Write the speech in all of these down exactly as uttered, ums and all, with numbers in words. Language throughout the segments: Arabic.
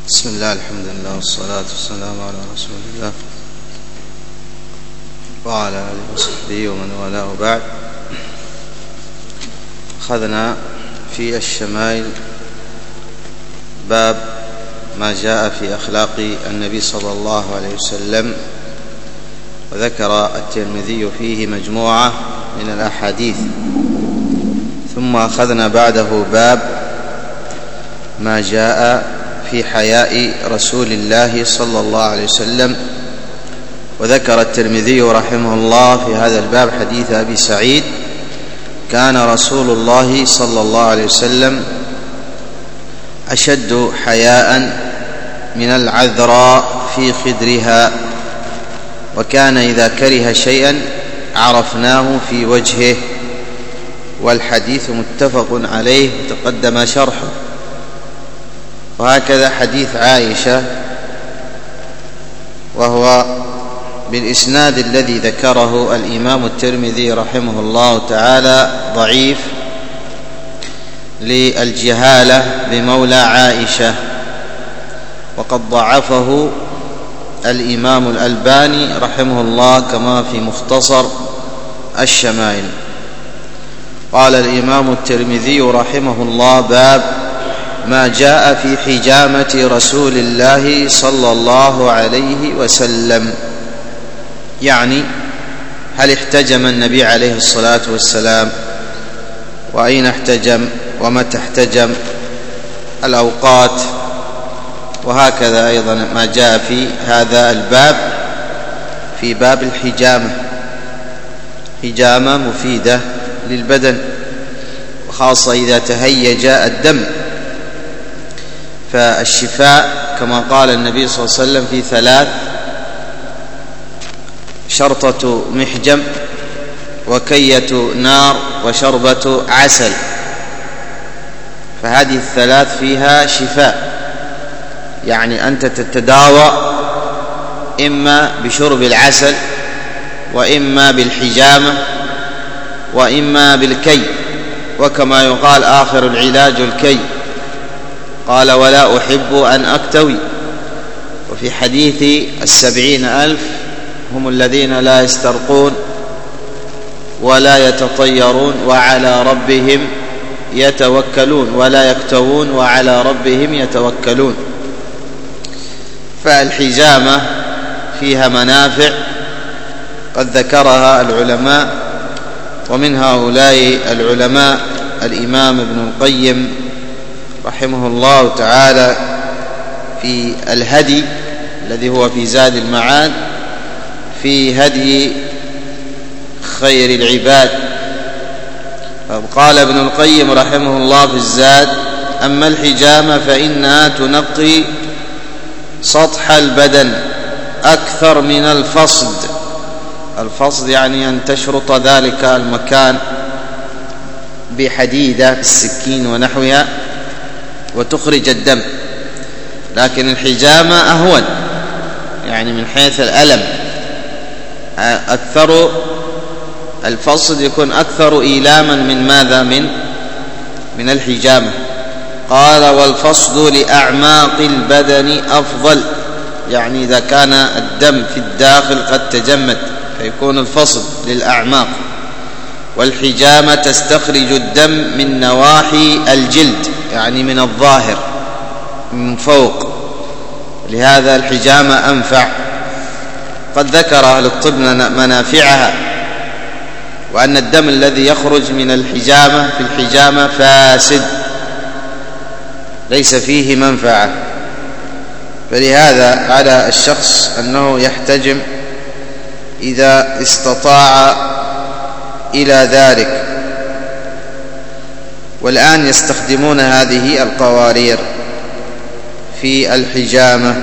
بسم الله، الحمد لله، والصلاة والسلام على رسول الله وعلى آله وصحبه ومن والاه، وبعد. أخذنا في الشمائل باب ما جاء في أخلاق النبي صلى الله عليه وسلم، وذكر الترمذي فيه مجموعة من الأحاديث. ثم أخذنا بعده باب ما جاء في حياء رسول الله صلى الله عليه وسلم، وذكر الترمذي رحمه الله في هذا الباب حديث أبي سعيد: كان رسول الله صلى الله عليه وسلم أشد حياء من العذراء في خدرها، وكان إذا كره شيئا عرفناه في وجهه. والحديث متفق عليه تقدم شرحه. وهكذا حديث عائشة، وهو بالإسناد الذي ذكره الإمام الترمذي رحمه الله تعالى ضعيف للجهالة بمولى عائشة، وقد ضعفه الإمام الألباني رحمه الله كما في مختصر الشمائل. قال الإمام الترمذي رحمه الله: باب ما جاء في حجامة رسول الله صلى الله عليه وسلم. يعني هل احتجم النبي عليه الصلاة والسلام، وأين احتجم، ومتى احتجم، الأوقات، وهكذا أيضا ما جاء في هذا الباب في باب الحجامة. حجامة مفيدة للبدن، وخاصة إذا تهيج الدم، فالشفاء كما قال النبي صلى الله عليه وسلم في ثلاث: شرطة محجم، وكية نار، وشربة عسل. فهذه الثلاث فيها شفاء، يعني أنت تتداوى إما بشرب العسل، وإما بالحجامة، وإما بالكي، وكما يقال آخر العلاج الكي. قال: ولا أحب أن أكتوي. وفي حديث السبعين ألف هم الذين لا يسترقون ولا يتطيرون وعلى ربهم يتوكلون، ولا يكتوون وعلى ربهم يتوكلون. فالحجامة فيها منافع قد ذكرها العلماء، ومن هؤلاء العلماء الإمام ابن القيم رحمه الله تعالى في الهدي الذي هو في زاد المعاد، في هدي خير العباد. قال ابن القيم رحمه الله في الزاد: أما الحجامة فإنها تنقي سطح البدن أكثر من الفصد. الفصد يعني أن تشرط ذلك المكان بحديدة بالسكين ونحوها وتخرج الدم، لكن الحجامة أهون، يعني من حيث الألم أكثر. الفصد يكون أكثر إيلاما من ماذا؟ من من الحجامة. قال: والفصد لأعماق البدن أفضل، يعني إذا كان الدم في الداخل قد تجمد فيكون الفصد للأعماق. والحجامة تستخرج الدم من نواحي الجلد، يعني من الظاهر من فوق، لهذا الحجامة أنفع. قد ذكر أهل الطب منافعها، وأن الدم الذي يخرج من الحجامة في الحجامة فاسد ليس فيه منفعة، فلهذا على الشخص أنه يحتجم إذا استطاع إلى ذلك. والآن يستخدمون هذه القوارير في الحجامة،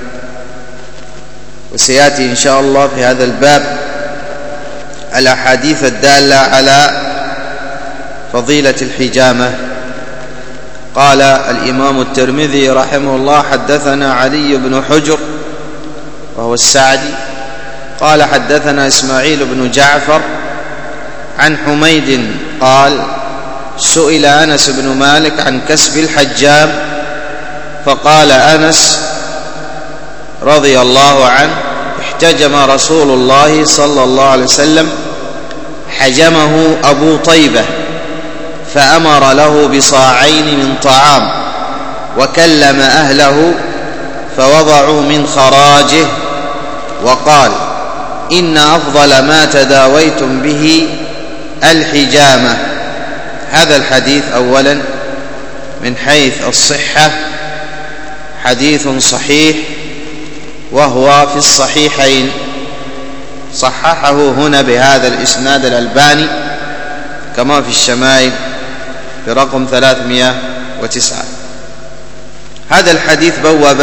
وسيأتي إن شاء الله في هذا الباب الأحاديث الدالة على فضيلة الحجامة. قال الإمام الترمذي رحمه الله: حدثنا علي بن حجر وهو السعدي قال: حدثنا إسماعيل بن جعفر عن حميد قال: سئل أنس بن مالك عن كسب الحجام، فقال أنس رضي الله عنه: احتجم رسول الله صلى الله عليه وسلم، حجمه أبو طيبة فأمر له بصاعين من طعام، وكلم أهله فوضعوا من خراجه، وقال: إن أفضل ما تداويتم به الحجامة. هذا الحديث أولا من حيث الصحة حديث صحيح، وهو في الصحيحين، صححه هنا بهذا الإسناد الألباني كما في الشمائل برقم ثلاثمائة وتسعة. هذا الحديث بوب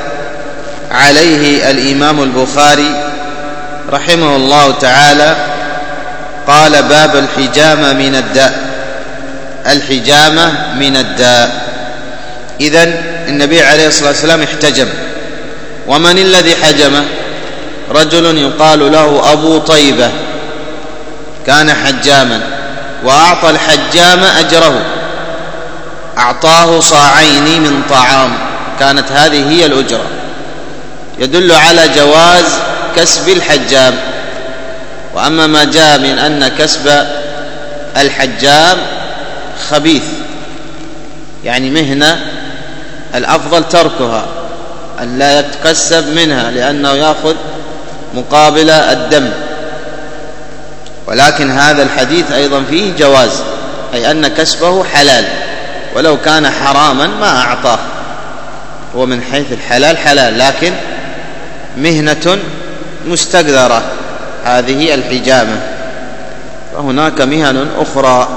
عليه الإمام البخاري رحمه الله تعالى، قال: باب الحجامة من الداء. الحجامة من الداء. إذن النبي عليه الصلاة والسلام احتجم. ومن الذي حجمه؟ رجل يقال له أبو طيبة، كان حجاما، وأعطى الحجام أجره، أعطاه صاعين من طعام، كانت هذه هي الأجرة، يدل على جواز كسب الحجام. وأما ما جاء من أن كسب الحجام خبيث، يعني مهنة الأفضل تركها، أن لا يتكسب منها، لأنه يأخذ مقابل الدم. ولكن هذا الحديث أيضا فيه جواز، أي أن كسبه حلال، ولو كان حراما ما أعطاه، هو من حيث الحلال حلال، لكن مهنة مستقذرة هذه الحجامة. فهناك مهن أخرى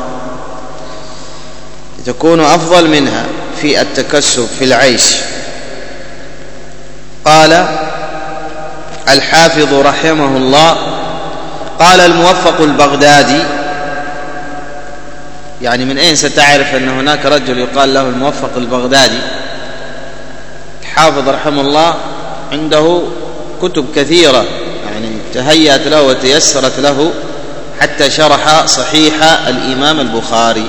تكون أفضل منها في التكسب في العيش. قال الحافظ رحمه الله: قال الموفق البغدادي. يعني من أين ستعرف أن هناك رجل يقال له الموفق البغدادي؟ الحافظ رحمه الله عنده كتب كثيرة، يعني تهيأت له وتيسرت له حتى شرح صحيح الإمام البخاري،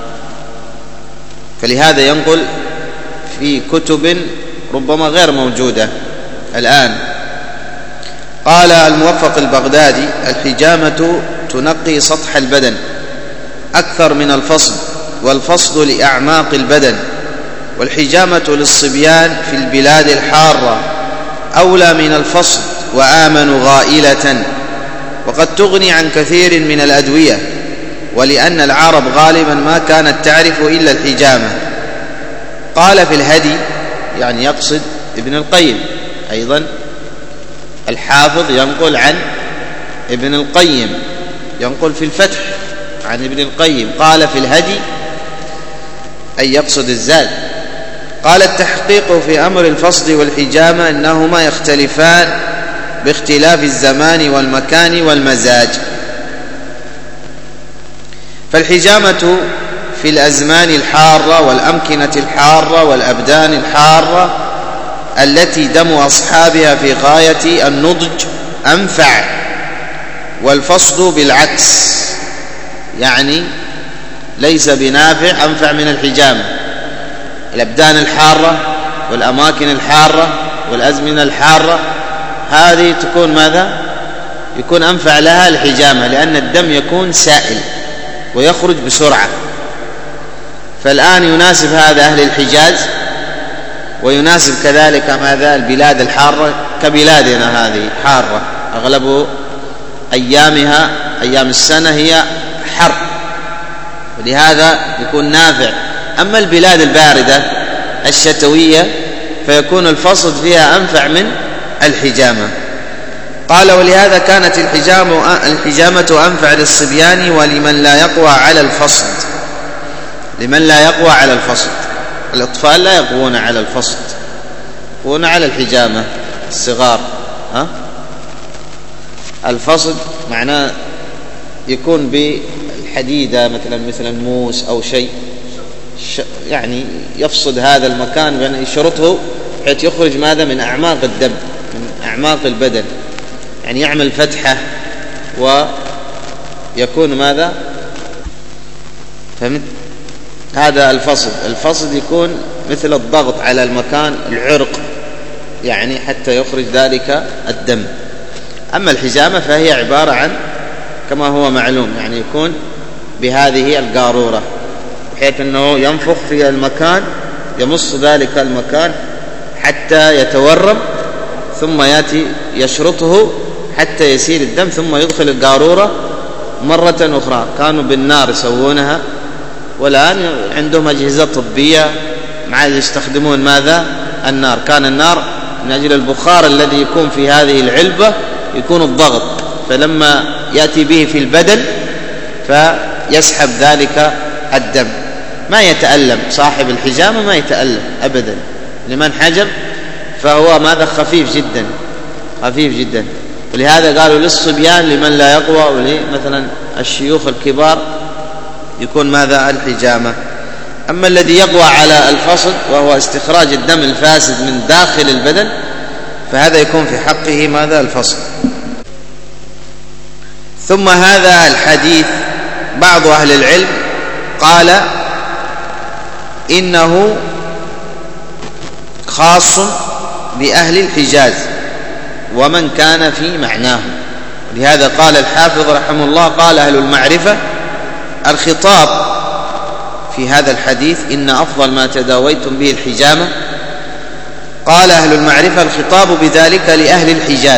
فلهذا ينقل في كتب ربما غير موجودة الآن. قال الموفق البغدادي: الحجامة تنقي سطح البدن أكثر من الفصل، والفصل لأعماق البدن، والحجامة للصبيان في البلاد الحارة أولى من الفصل وآمن غائلة، وقد تغني عن كثير من الأدوية، ولأن العرب غالبا ما كانت تعرف إلا الحجامة. قال في الهدي، يعني يقصد ابن القيم. أيضا الحافظ ينقل عن ابن القيم، ينقل في الفتح عن ابن القيم. قال في الهدي أي يقصد الزاد. قال التحقيق في أمر الفصل والحجامة أنهما يختلفان باختلاف الزمان والمكان والمزاج. فالحجامة في الأزمان الحارة والأمكنة الحارة والأبدان الحارة التي دم أصحابها في غاية النضج أنفع، والفصل بالعكس، يعني ليس بنافع، أنفع من الحجامة. الأبدان الحارة والأماكن الحارة والأزمنة الحارة هذه تكون ماذا؟ يكون أنفع لها الحجامة، لأن الدم يكون سائل ويخرج بسرعة. فالآن يناسب هذا أهل الحجاز، ويناسب كذلك ماذا؟ البلاد الحارة كبلادنا هذه حارة، أغلب أيامها أيام السنة هي حر، ولهذا يكون نافع. أما البلاد الباردة الشتوية فيكون الفصل فيها أنفع من الحجامة. قال ولهذا كانت الحجامة, الحجامة أنفع للصبيان ولمن لا يقوى على الفصل. لمن لا يقوى على الفصل، الأطفال لا يقوون على الفصل، يقوون على الحجامة الصغار. ها؟ الفصل معناه يكون بالحديدة مثلا مثلا موس أو شيء، يعني يفصد هذا المكان بأن يشرطه حيث يخرج ماذا؟ من أعماق الدم، من أعماق البدن، يعني يعمل فتحة ويكون ماذا؟ فهمت؟ هذا الفصل. الفصل يكون مثل الضغط على المكان العرق يعني حتى يخرج ذلك الدم. أما الحجامة فهي عبارة عن كما هو معلوم يعني يكون بهذه القارورة بحيث أنه ينفخ في المكان يمص ذلك المكان حتى يتورم ثم يأتي يشرطه حتى يسيل الدم ثم يدخل القارورة مرة أخرى. كانوا بالنار يسوونها والآن عندهم أجهزة طبية مع يستخدمون ماذا؟ النار. كان النار من أجل البخار الذي يكون في هذه العلبة يكون الضغط فلما يأتي به في البدن فيسحب ذلك الدم ما يتألم. صاحب الحجامة ما يتألم أبدا لمن حجم فهو ماذا؟ خفيف جدا خفيف جدا. ولهذا قالوا للصبيان لمن لا يقوى ولمثلا الشيوخ الكبار يكون ماذا؟ الحجامة. أما الذي يقوى على الفصد وهو استخراج الدم الفاسد من داخل البدن فهذا يكون في حقه ماذا؟ الفصد. ثم هذا الحديث بعض أهل العلم قال إنه خاص بأهل الحجاز ومن كان في معناه. لهذا قال الحافظ رحمه الله قال أهل المعرفة الخطاب في هذا الحديث إن أفضل ما تداويتم به الحجامة. قال أهل المعرفة الخطاب بذلك لأهل الحجاز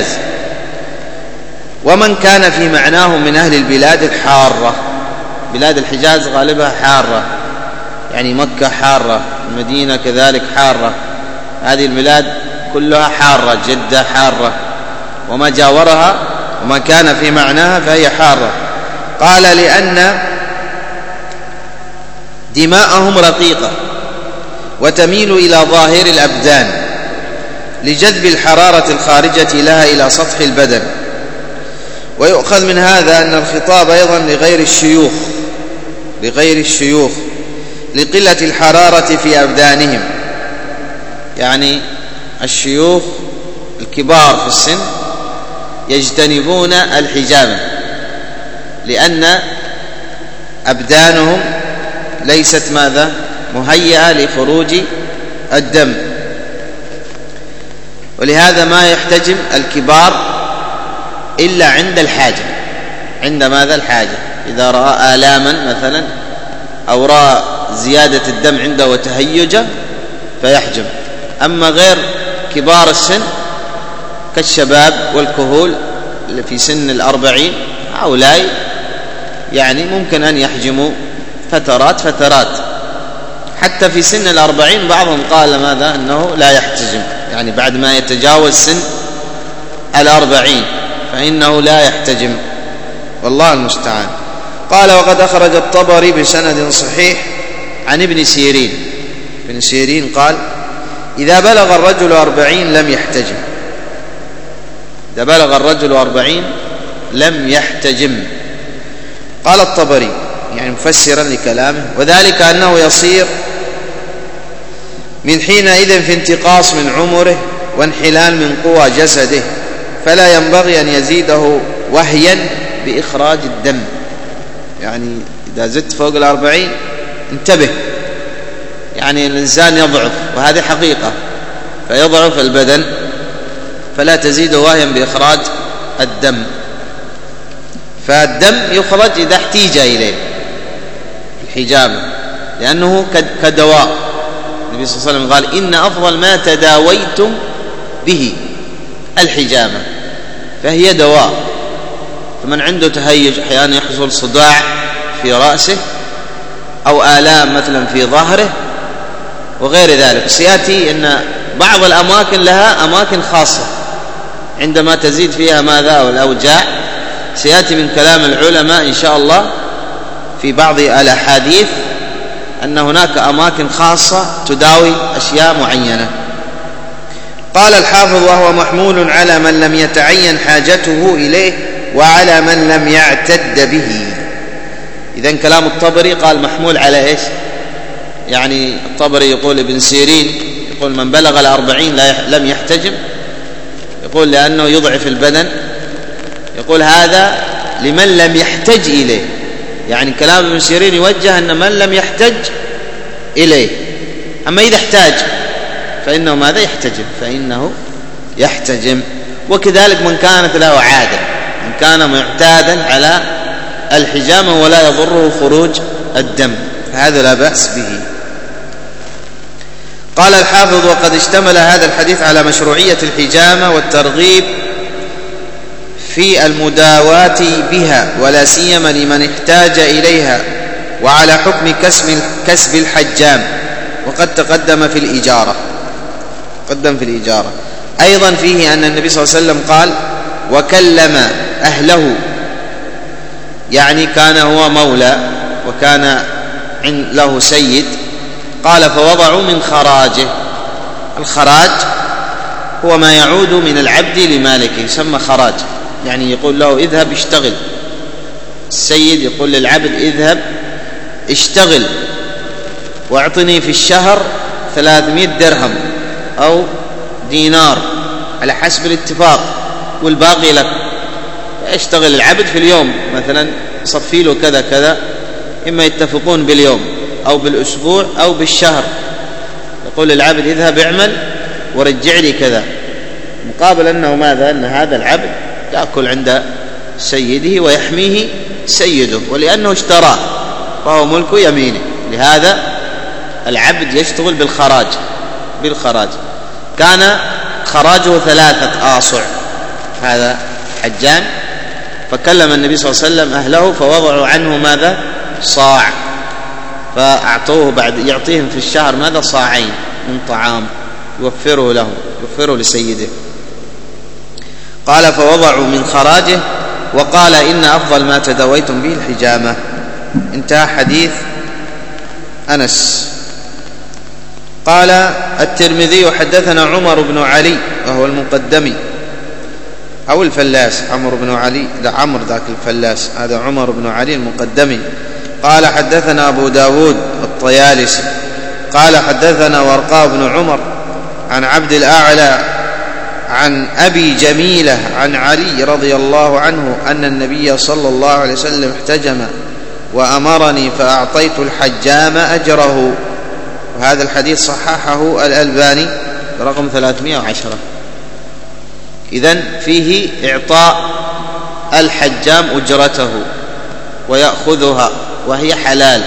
ومن كان في معناه من أهل البلاد الحارة. بلاد الحجاز غالبها حارة يعني مكة حارة المدينة كذلك حارة هذه البلاد كلها حارة جدة حارة وما جاورها وما كان في معناها فهي حارة. قال لأن دماءهم رقيقة وتميل إلى ظاهر الأبدان لجذب الحرارة الخارجة لها إلى سطح البدن. ويؤخذ من هذا أن الخطاب أيضا لغير الشيوخ لغير الشيوخ لقلة الحرارة في أبدانهم يعني الشيوخ الكبار في السن يجتنبون الحجامة لأن أبدانهم ليست ماذا؟ مهيئة لخروج الدم. ولهذا ما يحتجم الكبار إلا عند الحاجة عند ماذا؟ الحاجة. إذا رأى آلاما مثلا أو رأى زيادة الدم عنده وتهيجا فيحجم. أما غير كبار السن كالشباب والكهول اللي في سن الأربعين هؤلاء يعني ممكن أن يحجموا فترات فترات. حتى في سن الأربعين بعضهم قال ماذا؟ أنه لا يحتجم يعني بعد ما يتجاوز سن الأربعين فإنه لا يحتجم والله المستعان. قال وقد أخرج الطبري بسند صحيح عن ابن سيرين. ابن سيرين قال إذا بلغ الرجل أربعين لم يحتجم. إذا بلغ الرجل أربعين لم يحتجم. قال الطبري يعني مفسرا لكلامه وذلك أنه يصير من حينئذ في انتقاص من عمره وانحلال من قوى جسده فلا ينبغي أن يزيده وهيا بإخراج الدم. يعني إذا زدت فوق الأربعين انتبه يعني الإنسان يضعف وهذه حقيقة فيضعف البدن فلا تزيد وهيا بإخراج الدم. فالدم يخرج إذا احتيج إليه الحجامة لأنه كدواء. النبي صلى الله عليه وسلم قال إن أفضل ما تداويتم به الحجامة فهي دواء. فمن عنده تهيج أحيانا يحصل صداع في رأسه أو آلام مثلا في ظهره وغير ذلك. سيأتي أن بعض الأماكن لها أماكن خاصة عندما تزيد فيها ماذا؟ أو الأوجاع. سيأتي من كلام العلماء إن شاء الله في بعض الأحاديث أن هناك أماكن خاصة تداوي أشياء معينة. قال الحافظ وهو محمول على من لم يتعين حاجته إليه وعلى من لم يعتد به. إذن كلام الطبري قال محمول على إيش؟ يعني الطبري يقول ابن سيرين يقول من بلغ الأربعين لم يحتجم يقول لأنه يضعف البدن. يقول هذا لمن لم يحتج إليه يعني كلام ابن سيرين يوجه أن من لم يحتج إليه أما إذا احتاج فإنه ماذا يحتجم فإنه يحتجم. وكذلك من كانت له عادة، من كان معتادا على الحجامة ولا يضره خروج الدم فهذا لا بأس به. قال الحافظ: وقد اشتمل هذا الحديث على مشروعية الحجامة والترغيب في المداواة بها ولا سيما لمن احتاج إليها، وعلى حكم كسب كسب الحجام، وقد تقدم في الإجارة قدم في الإجارة. أيضا فيه أن النبي صلى الله عليه وسلم قال: وكلم أهله، يعني كان هو مولى وكان له سيد، قال: فوضعوا من خراجه. الخراج هو ما يعود من العبد لمالكه، يسمى خراج، يعني يقول له اذهب اشتغل. السيد يقول للعبد اذهب اشتغل واعطني في الشهر ثلاثمائة درهم أو دينار على حسب الاتفاق والباقي لك. اشتغل العبد في اليوم مثلا صفي له كذا كذا، إما يتفقون باليوم أو بالأسبوع أو بالشهر. يقول للعبد اذهب اعمل ورجع لي كذا، مقابل أنه ماذا؟ أن هذا العبد يأكل عند سيده ويحميه سيده، ولأنه اشتراه فهو ملك يمينه. لهذا العبد يشتغل بالخراج بالخراج كان خراجه ثلاثة آصع هذا حجان، فكلم النبي صلى الله عليه وسلم أهله فوضعوا عنه ماذا؟ صاع، فأعطوه بعد يعطيهم في الشهر ماذا؟ صاعين من طعام يوفره له يوفره لسيده. قال: فوضعوا من خراجه، وقال: إن أفضل ما تداويتم به الحجامة. انتهى حديث أنس. قال الترمذي: حدثنا عمر بن علي وهو المقدمي أو الفلاس، عمرو بن علي ده عمرو ذاك الفلاس، هذا عمر بن علي المقدمي. قال حدثنا أبو داود الطيالسي قال حدثنا ورقاء بن عمر عن عبد الأعلى عن أبي جميلة عن علي رضي الله عنه أن النبي صلى الله عليه وسلم احتجم وأمرني فأعطيت الحجام أجره. وهذا الحديث صححه الألباني رقم ثلاثمائة وعشرة. إذن فيه إعطاء الحجام أجرته ويأخذها وهي حلال،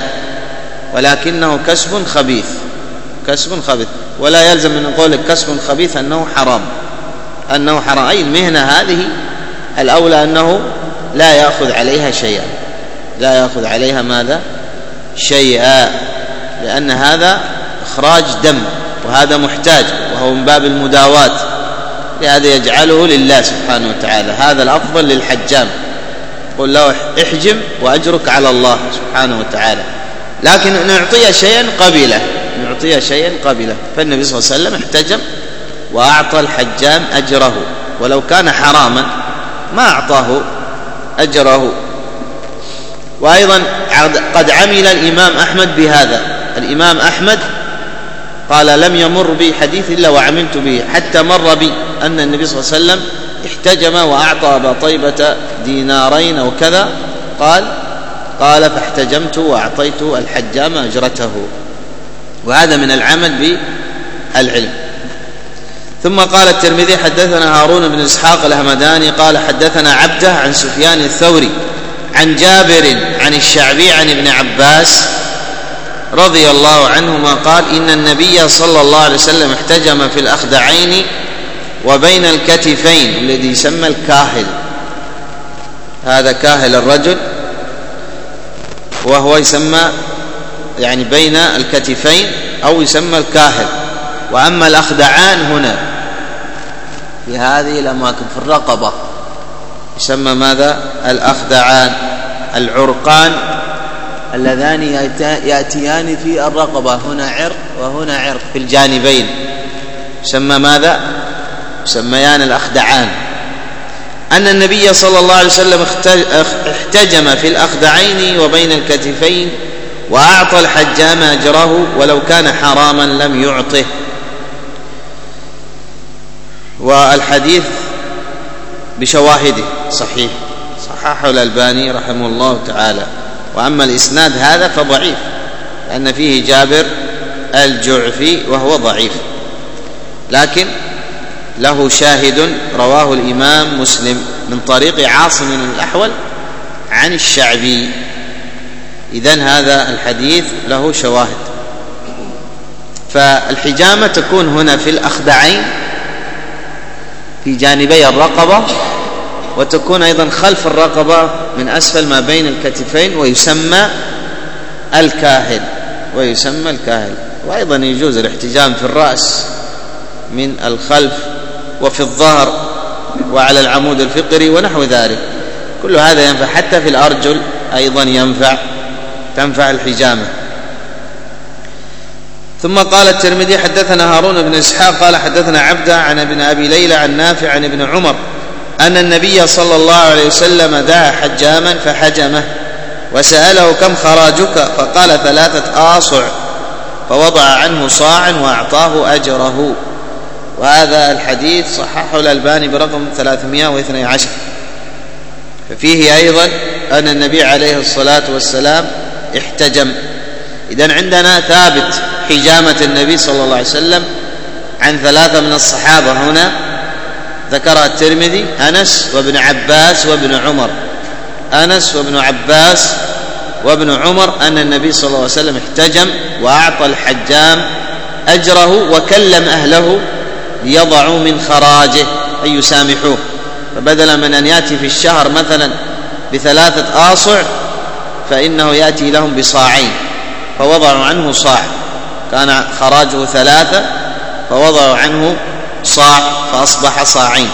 ولكنه كسب خبيث كسب خبيث ولا يلزم من قول كسب خبيث أنه حرام أنه حرام أي المهنة هذه الأولى أنه لا يأخذ عليها شيئا لا يأخذ عليها ماذا؟ شيئا، لأن هذا إخراج دم وهذا محتاج وهو من باب المداواة، لهذا يجعله لله سبحانه وتعالى. هذا الأفضل للحجام، قل له احجم وأجرك على الله سبحانه وتعالى، لكن أن يعطي شيئا قبله يعطي شيئا قبله فالنبي صلى الله عليه وسلم احتجم وأعطى الحجام أجره، ولو كان حراما ما أعطاه أجره. وأيضا قد عمل الإمام أحمد بهذا. الإمام أحمد قال لم يمر بي حديث إلا وعملت به، حتى مر بي أن النبي صلى الله عليه وسلم احتجم وأعطى أبا طيبة دينارين أو كذا، قال قال فاحتجمت وأعطيت الحجام أجرته. وهذا من العمل بالعلم. ثم قال الترمذي حدثنا هارون بن إسحاق الهمداني قال حدثنا عبده عن سفيان الثوري عن جابر عن الشعبي عن ابن عباس رضي الله عنهما قال إن النبي صلى الله عليه وسلم احتجم في الأخدعين وبين الكتفين، الذي يسمى الكاهل، هذا كاهل الرجل وهو يسمى يعني بين الكتفين أو يسمى الكاهل. وأما الأخدعان هنا في هذه الأماكن في الرقبة يسمى ماذا؟ الأخدعان، العرقان اللذان يأتيان في الرقبة، هنا عرق وهنا عرق في الجانبين، يسمى ماذا؟ يسميان الأخدعان. أن النبي صلى الله عليه وسلم احتجم في الأخدعين وبين الكتفين وأعطى الحجام أجره ولو كان حراما لم يعطه. والحديث بشواهده صحيح، صححه الألباني رحمه الله تعالى. وأما الإسناد هذا فضعيف، لأن فيه جابر الجعفي وهو ضعيف، لكن له شاهد رواه الإمام مسلم من طريق عاصم الأحول عن الشعبي. إذن هذا الحديث له شواهد. فالحجامة تكون هنا في الأخدعين في جانبي الرقبة، وتكون أيضا خلف الرقبة من أسفل ما بين الكتفين، ويسمى الكاهل ويسمى الكاهل وأيضا يجوز الاحتجام في الرأس من الخلف وفي الظهر وعلى العمود الفقري ونحو ذلك، كل هذا ينفع. حتى في الأرجل أيضا ينفع تنفع الحجامة. ثم قال الترمذي حدثنا هارون بن إسحاق قال حدثنا عبدة عن ابن أبي ليلى عن نافع عن ابن عمر أن النبي صلى الله عليه وسلم دعا حجاما فحجمه وسأله كم خراجك؟ فقال ثلاثة آصع، فوضع عنه صاعا وأعطاه أجره. وهذا الحديث صححه الألباني برقم ثلاثمائة واثني عشر. ففيه أيضا أن النبي عليه الصلاة والسلام احتجم. إذن عندنا ثابت حجامة النبي صلى الله عليه وسلم عن ثلاثة من الصحابة هنا ذكرها الترمذي: أنس وابن عباس وابن عمر. أنس وابن عباس وابن عمر أن النبي صلى الله عليه وسلم احتجم وأعطى الحجام أجره وكلم أهله ليضعوا من خراجه أي يسامحوه. فبدلا من أن يأتي في الشهر مثلا بثلاثة آصع فإنه يأتي لهم بصاعين، فوضعوا عنه صاع، كان خراجه ثلاثة فوضعوا عنه صاع فأصبح صاعين.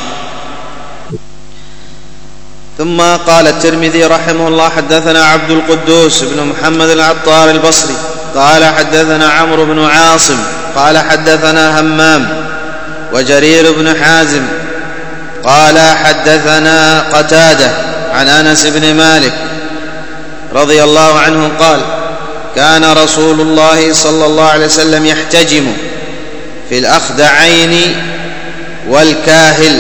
ثم قال الترمذي رحمه الله حدثنا عبد القدوس بن محمد العطار البصري قال حدثنا عمرو بن عاصم قال حدثنا همام وجرير بن حازم قال حدثنا قتادة عن أنس بن مالك رضي الله عنه قال كان رسول الله صلى الله عليه وسلم يحتجم في الأخدعين والكاهل،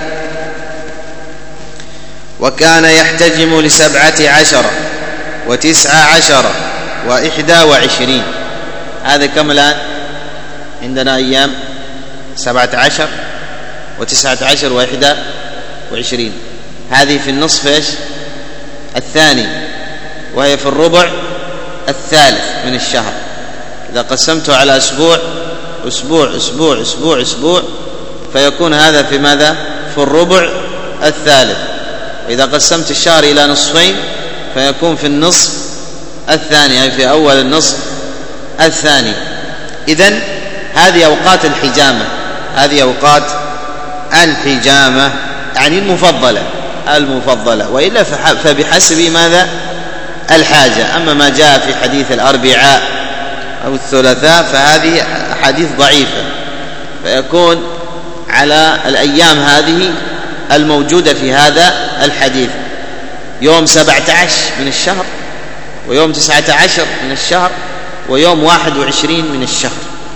وكان يحتجم لسبعة عشر وتسعة عشر وإحدى وعشرين. هذا كم الآن عندنا أيام؟ سبعة عشر وتسعة عشر وإحدى وعشرين. هذه في النصف إيش؟ الثاني، وهي في الربع الثالث من الشهر. إذا قسمته على أسبوع أسبوع أسبوع أسبوع أسبوع فيكون هذا في ماذا؟ في الربع الثالث. وإذا قسمت الشهر إلى نصفين فيكون في النصف الثاني، أي في أول النصف الثاني. إذن هذه أوقات الحجامة، هذه أوقات الحجامة يعني المفضلة المفضلة وإلا فبحسب ماذا؟ الحاجة. أما ما جاء في حديث الأربعاء أو الثلاثاء فهذه حديث ضعيفة، فيكون على الأيام هذه الموجودة في هذا الحديث: يوم سبعة عشر من الشهر، ويوم تسعة عشر من الشهر، ويوم واحد وعشرين من الشهر.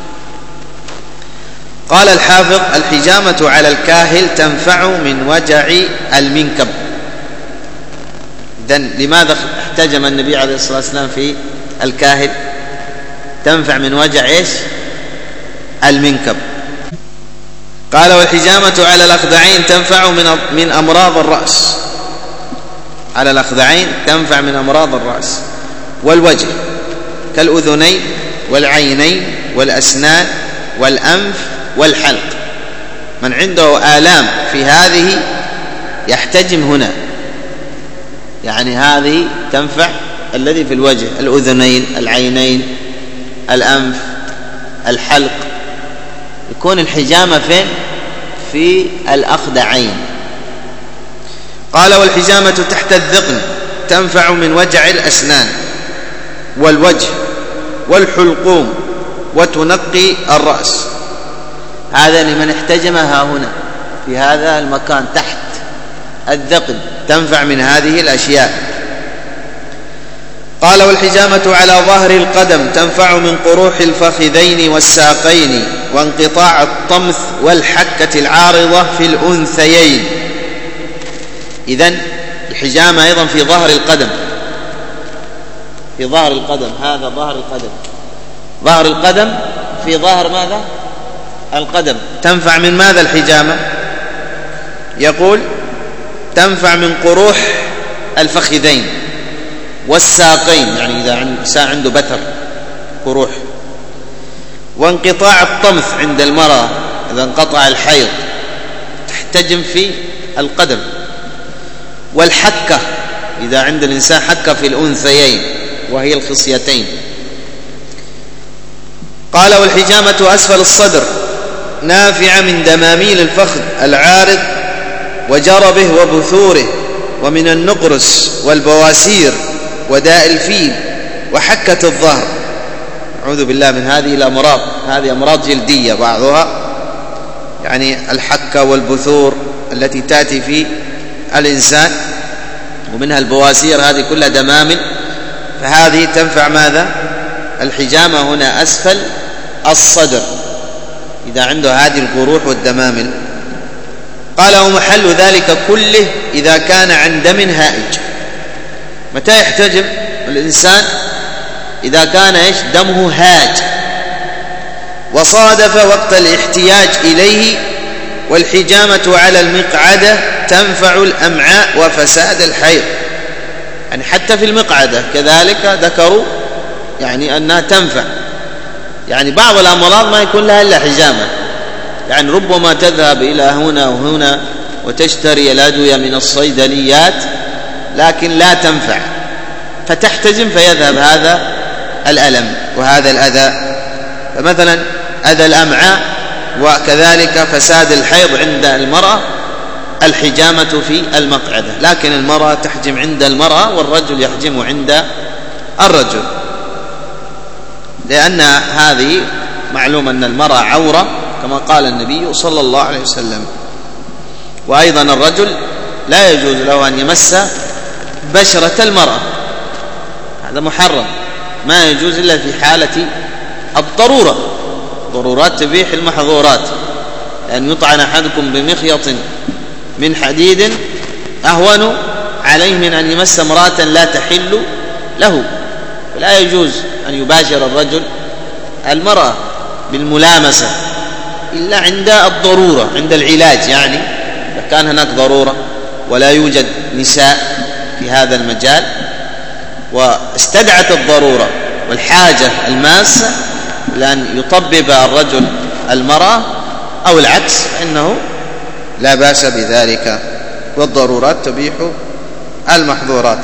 قال الحافظ: الحجامة على الكاهل تنفع من وجع المنكب. إذن لماذا احتجم النبي عليه الصلاة والسلام في الكاهل؟ تنفع من وجع إيش؟ المنكب. قال: والحجامة على الأخدعين تنفع من من أمراض الرأس. على الأخدعين تنفع من أمراض الرأس والوجه كالأذنين والعينين والأسنان والأنف والحلق. من عنده آلام في هذه يحتجم هنا، يعني هذه تنفع الذي في الوجه: الأذنين، العينين، الأنف، الحلق. يكون الحجامة فين؟ في الأخدعين. قال: والحجامة تحت الذقن تنفع من وجع الأسنان والوجه والحلقوم وتنقي الرأس. هذا لمن احتجمها هنا في هذا المكان تحت الذقن، تنفع من هذه الأشياء. قال: والحجامة على ظهر القدم تنفع من قروح الفخذين والساقين وانقطاع الطمث والحكة العارضة في الأنثيين. إذن الحجامة أيضا في ظهر القدم، في ظهر القدم، هذا ظهر القدم، ظهر القدم في ظهر ماذا؟ القدم. تنفع من ماذا الحجامة؟ يقول تنفع من قروح الفخذين والساقين، يعني إذا الإنسان عنده بتر قروح، وانقطاع الطمث عند المرأة إذا انقطع الحيض تحتجم في القدم، والحكة إذا عند الإنسان حكة في الأنثيين وهي الخصيتين. قال والحجامة أسفل الصدر نافعة من دماميل الفخذ العارض وجربه وبثوره، ومن النقرس والبواسير وداء الفيل وحكة الظهر. أعوذ بالله من هذه الأمراض، هذه أمراض جلدية بعضها، يعني الحكة والبثور التي تأتي في الإنسان، ومنها البواسير، هذه كلها دمامل، فهذه تنفع ماذا؟ الحجامة هنا أسفل الصدر إذا عنده هذه القروح والدمامل. قال ومحل ذلك كله إذا كان عن دم هائج. متى يحتجم الإنسان؟ إذا كان إيش؟ دمه هاج وصادف وقت الاحتياج إليه. والحجامة على المقعدة تنفع الأمعاء وفساد الحيض، يعني حتى في المقعدة كذلك ذكروا يعني أنها تنفع. يعني بعض الأمراض ما يكون لها إلا حجامة، يعني ربما تذهب إلى هنا وهنا وتشتري الأدوية من الصيدليات لكن لا تنفع، فتحتجم فيذهب هذا الألم وهذا الأذى. فمثلا أذى الأمعاء وكذلك فساد الحيض عند المرأة الحجامة في المقعدة، لكن المرأة تحجم عند المرأة والرجل يحجم عند الرجل، لأن هذه معلوم أن المرأة عورة كما قال النبي صلى الله عليه وسلم. وأيضا الرجل لا يجوز له أن يمس بشرة المرأة، هذا محرم، ما يجوز إلا في حالة الضرورة، ضرورات تبيح المحظورات، لأن يطعن أحدكم بمخيط من حديد أهون عليه من أن يمس امرأة لا تحل له. فلا يجوز أن يباشر الرجل المرأة بالملامسة إلا عند الضرورة، عند العلاج، يعني إذا كان هناك ضرورة ولا يوجد نساء في هذا المجال واستدعت الضرورة والحاجة الماسة لأن يطبب الرجل المرأة أو العكس، فإنه لا بأس بذلك، والضرورات تبيح المحظورات.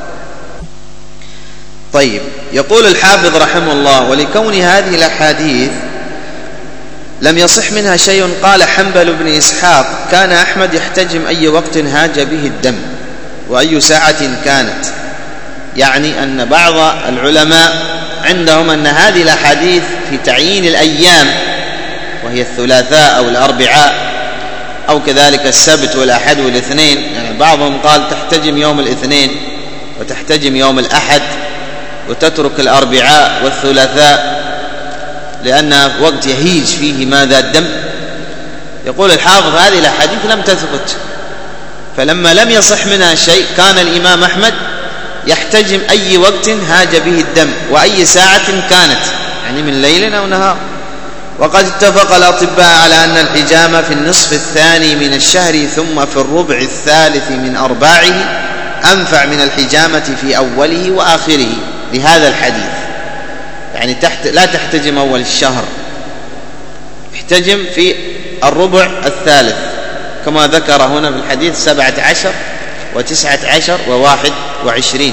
طيب، يقول الحافظ رحمه الله ولكون هذه الأحاديث لم يصح منها شيء قال حنبل بن إسحاق كان أحمد يحتجم أي وقت هاج به الدم وأي ساعة كانت، يعني أن بعض العلماء عندهم أن هذه الأحاديث في تعيين الأيام وهي الثلاثاء أو الأربعاء أو كذلك السبت والأحد والاثنين، يعني بعضهم قال تحتجم يوم الاثنين وتحتجم يوم الأحد وتترك الأربعاء والثلاثاء لأن وقت يهيج فيه ماذا الدم. يقول الحافظ هذه الأحاديث لم تثبت، فلما لم يصح منها شيء كان الإمام أحمد يحتجم أي وقت هاج به الدم وأي ساعة كانت، يعني من ليل أو نهار. وقد اتفق الأطباء على أن الحجامة في النصف الثاني من الشهر ثم في الربع الثالث من أرباعه أنفع من الحجامة في أوله وآخره لهذا الحديث، يعني تحت لا تحتجم أول الشهر، احتجم في الربع الثالث كما ذكر هنا في الحديث سبعة عشر وتسعة عشر وواحد وعشرين.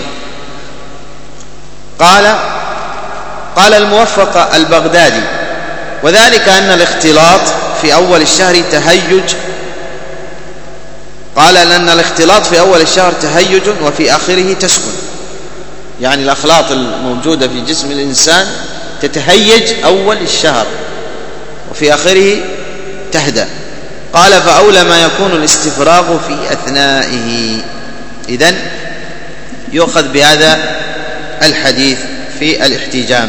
قال قال الموفق البغدادي وذلك أن الاختلاط في أول الشهر تهيج، قال لأن الاختلاط في أول الشهر تهيج وفي آخره تسكن، يعني الأخلاط الموجودة في جسم الإنسان تتهيج أول الشهر وفي آخره تهدأ. قال فأولى ما يكون الاستفراغ في أثنائه. إذن يؤخذ بهذا الحديث في الاحتجام.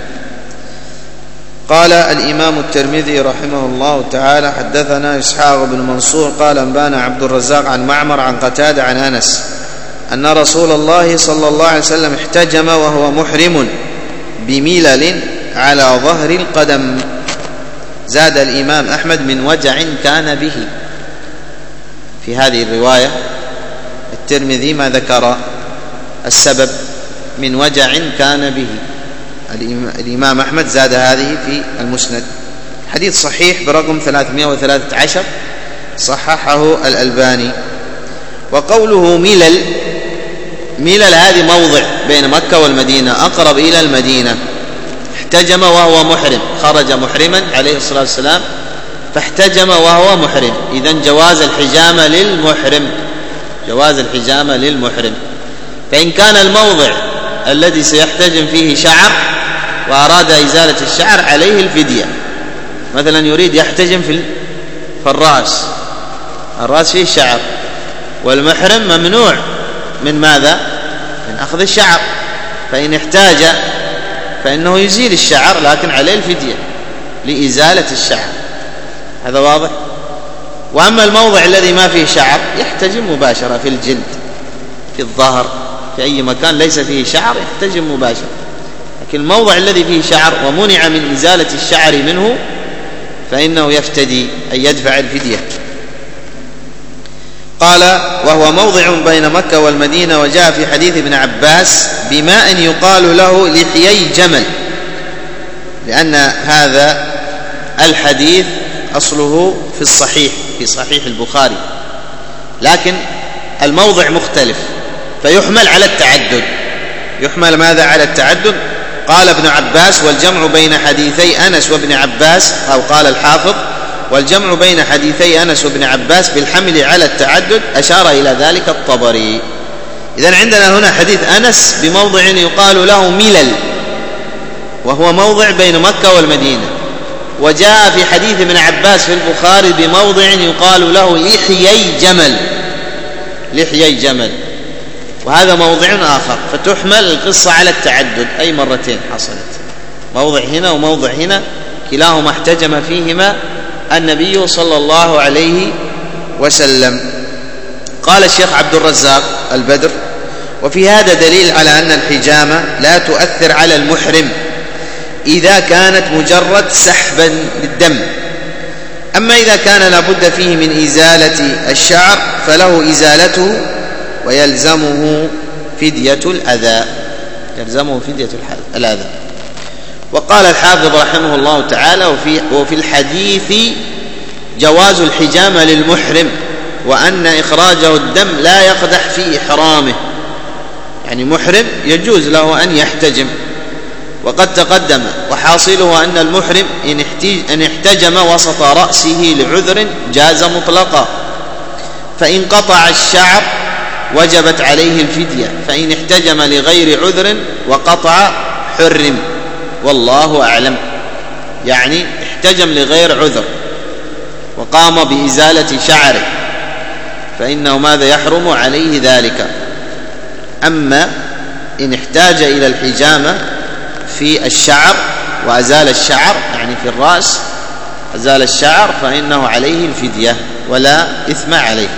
قال الإمام الترمذي رحمه الله تعالى حدثنا إسحاق بن منصور قال أنبانا عبد الرزاق عن معمر عن قتادة عن أنس أن رسول الله صلى الله عليه وسلم احتجم وهو محرم بملل على ظهر القدم. زاد الإمام أحمد من وجع كان به. في هذه الرواية الترمذي ما ذكر السبب، من وجع كان به. الإمام أحمد زاد هذه في المسند. حديث صحيح برقم ثلاثمائة وثلاثة عشر، صححه الألباني. وقوله ملل، ملل هذه موضع بين مكة والمدينة، أقرب إلى المدينة. احتجم وهو محرم، خرج محرما عليه الصلاة والسلام فاحتجم وهو محرم. إذن جواز الحجامة للمحرم، جواز الحجامة للمحرم. فإن كان الموضع الذي سيحتجم فيه شعر وأراد إزالة الشعر عليه الفدية. مثلا يريد يحتجم في الرأس، الرأس فيه شعر، والمحرم ممنوع من ماذا؟ من أخذ الشعر، فإن احتاج فإنه يزيل الشعر، لكن عليه الفدية لإزالة الشعر. هذا واضح؟ وأما الموضع الذي ما فيه شعر يحتجم مباشرة، في الجلد، في الظهر، في أي مكان ليس فيه شعر يحتجم مباشرة. لكن الموضع الذي فيه شعر ومنع من إزالة الشعر منه فإنه يفتدي، أي يدفع الفدية. قال: وهو موضع بين مكة والمدينة. وجاء في حديث ابن عباس بماء يقال له لحيي جمل، لأن هذا الحديث أصله في الصحيح، في صحيح البخاري، لكن الموضع مختلف فيحمل على التعدد. يحمل ماذا؟ على التعدد. قال ابن عباس: والجمع بين حديثي أنس وابن عباس، أو قال الحافظ: والجمع بين حديثي أنس وابن عباس بالحمل على التعدد، أشار إلى ذلك الطبري. إذن عندنا هنا حديث أنس بموضع يقال له ملل، وهو موضع بين مكة والمدينة. وجاء في حديث ابن عباس في البخاري بموضع يقال له لحيي جمل، لحيي جمل، وهذا موضع آخر. فتحمل القصة على التعدد، أي مرتين حصلت، موضع هنا وموضع هنا، كلاهما احتجم فيهما النبي صلى الله عليه وسلم. قال الشيخ عبد الرزاق البدر: وفي هذا دليل على أن الحجامة لا تؤثر على المحرم إذا كانت مجرد سحبا للدم. أما إذا كان لابد فيه من إزالة الشعر فله إزالته ويلزمه فدية الأذى، يلزمه فدية الأذى. وقال الحافظ رحمه الله تعالى: وفي, وفي الحديث جواز الحجامة للمحرم، وأن إخراجه الدم لا يقدح في إحرامه. يعني محرم يجوز له أن يحتجم. وقد تقدم وحاصله أن المحرم إن احتجم وسط رأسه لعذر جاز مطلقا، فإن قطع الشعر وجبت عليه الفدية، فإن احتجم لغير عذر وقطع حرم، والله أعلم. يعني احتجم لغير عذر وقام بإزالة شعره فإنه ماذا؟ يحرم عليه ذلك. أما إن احتاج إلى الحجامة في الشعر وأزال الشعر، يعني في الرأس أزال الشعر، فإنه عليه الفدية ولا إثم عليه.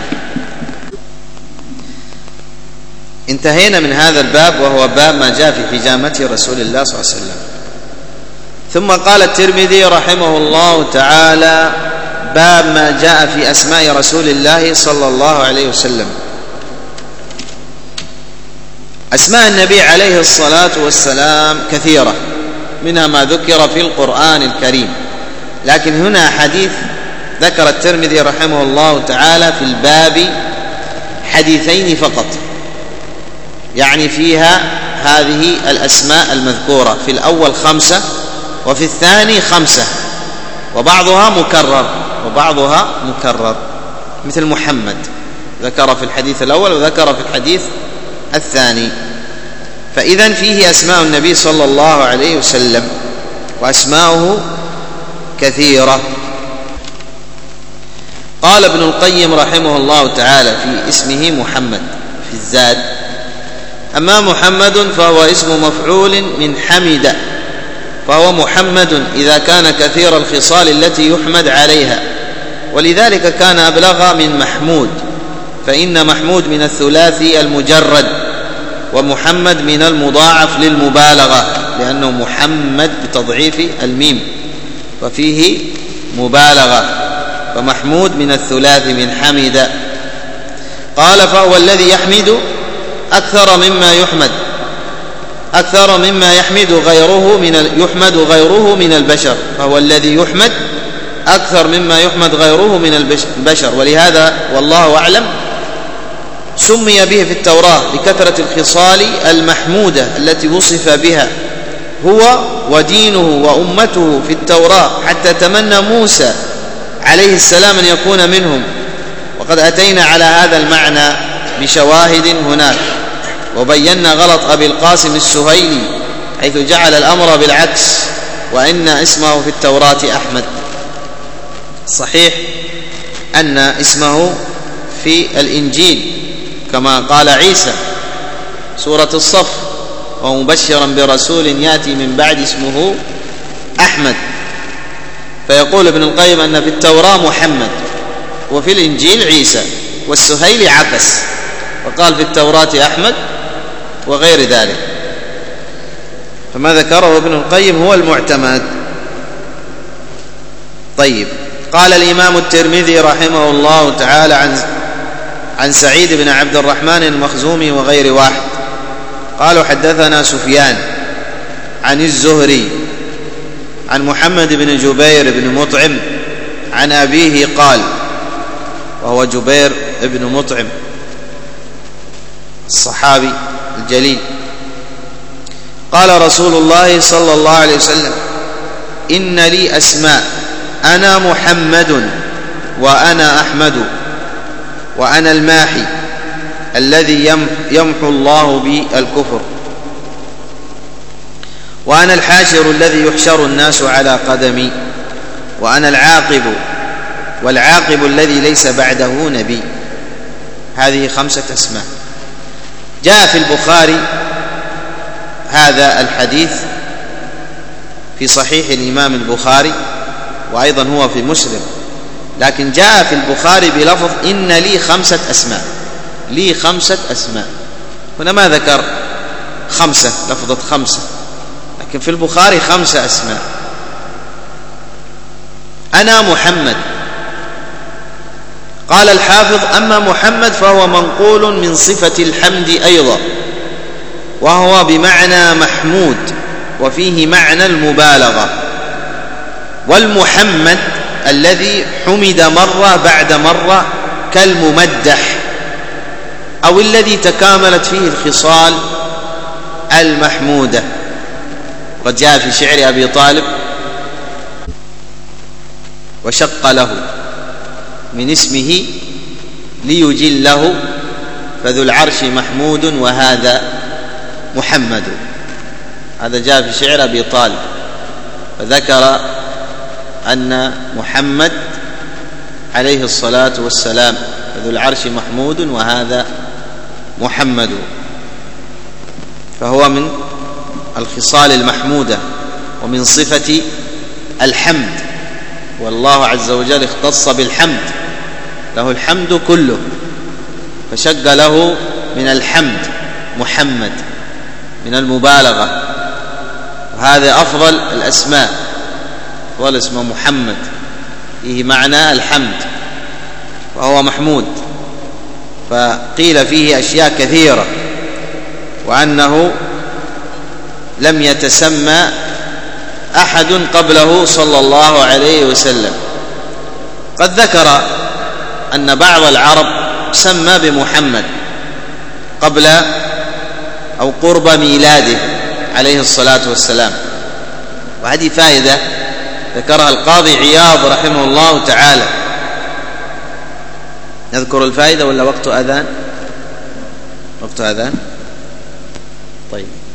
انتهينا من هذا الباب، وهو باب ما جاء في حجامة رسول الله صلى الله عليه وسلم. ثم قال الترمذي رحمه الله تعالى: باب ما جاء في أسماء رسول الله صلى الله عليه وسلم. أسماء النبي عليه الصلاة والسلام كثيرة، منها ما ذكر في القرآن الكريم، لكن هنا حديث ذكر الترمذي رحمه الله تعالى في الباب حديثين فقط، يعني فيها هذه الأسماء المذكورة، في الأول خمسة وفي الثاني خمسة، وبعضها مكرر وبعضها مكرر، مثل محمد ذكر في الحديث الأول وذكر في الحديث الثاني. فإذن فيه أسماء النبي صلى الله عليه وسلم، وأسماؤه كثيرة. قال ابن القيم رحمه الله تعالى في اسمه محمد في الزاد: أما محمد فهو اسم مفعول من حمد، فهو محمد إذا كان كثير الخصال التي يحمد عليها، ولذلك كان أبلغ من محمود، فإن محمود من الثلاثي المجرد، ومحمد من المضاعف للمبالغة، لأنه محمد بتضعيف الميم وفيه مبالغة، فمحمود من الثلاث من حمد. قال فهو الذي يحمد أكثر مما يحمد أكثر مما يحمد غيره من يحمد غيره من البشر، فهو الذي يحمد أكثر مما يحمد غيره من البشر. ولهذا والله أعلم سمي به في التوراة لكثرة الخصال المحمودة التي وصف بها هو ودينه وأمته في التوراة، حتى تمنى موسى عليه السلام أن يكون منهم. وقد أتينا على هذا المعنى بشواهد هناك، وبينا غلط أبي القاسم السهيلي حيث جعل الأمر بالعكس، وإن اسمه في التوراة أحمد. صحيح أن اسمه في الإنجيل كما قال عيسى سورة الصف: ومبشرا برسول يأتي من بعد اسمه أحمد. فيقول ابن القيم أن في التوراة محمد وفي الإنجيل عيسى، والسهيلي عكس وقال في التوراة أحمد وغير ذلك. فما ذكره ابن القيم هو المعتمد. طيب، قال الإمام الترمذي رحمه الله تعالى عن عن سعيد بن عبد الرحمن المخزومي وغير واحد قالوا حدثنا سفيان عن الزهري عن محمد بن جبير بن مطعم عن أبيه قال، وهو جبير بن مطعم الصحابي الجليل، قال رسول الله صلى الله عليه وسلم: إن لي أسماء، أنا محمد وأنا أحمد وأنا الماحي الذي يمحو الله بي الكفر، وأنا الحاشر الذي يحشر الناس على قدمي، وأنا العاقب والعاقب الذي ليس بعده نبي. هذه خمسة أسماء. جاء في البخاري هذا الحديث في صحيح الإمام البخاري، وأيضا هو في مسلم، لكن جاء في البخاري بلفظ إن لي خمسة أسماء، لي خمسة أسماء. هنا ما ذكر خمسة، لفظة خمسة، لكن في البخاري خمسة أسماء. أنا محمد. قال الحافظ: أما محمد فهو منقول من صفة الحمد أيضا، وهو بمعنى محمود وفيه معنى المبالغة. والمحمد الذي حمد مرة بعد مرة كالممدح، أو الذي تكاملت فيه الخصال المحمودة. وقد جاء في شعر أبي طالب: وشق له من اسمه ليجله، فذو العرش محمود وهذا محمد. هذا جاء في شعر أبي طالب، فذكر أن محمد عليه الصلاة والسلام فذو العرش محمود وهذا محمد، فهو من الخصال المحمودة ومن صفة الحمد. والله عز وجل اختص بالحمد، له الحمد كله، فشق له من الحمد محمد من المبالغة، وهذا أفضل الأسماء، أفضل اسمه محمد، فيه معنى الحمد وهو محمود. فقيل فيه أشياء كثيرة، وأنه لم يتسمى أحد قبله صلى الله عليه وسلم. قد ذكر أن بعض العرب سمى بمحمد قبل أو قرب ميلاده عليه الصلاة والسلام، وهذه فائدة ذكرها القاضي عياض رحمه الله تعالى. نذكر الفائدة ولا وقت أذان؟ وقت أذان؟ طيب.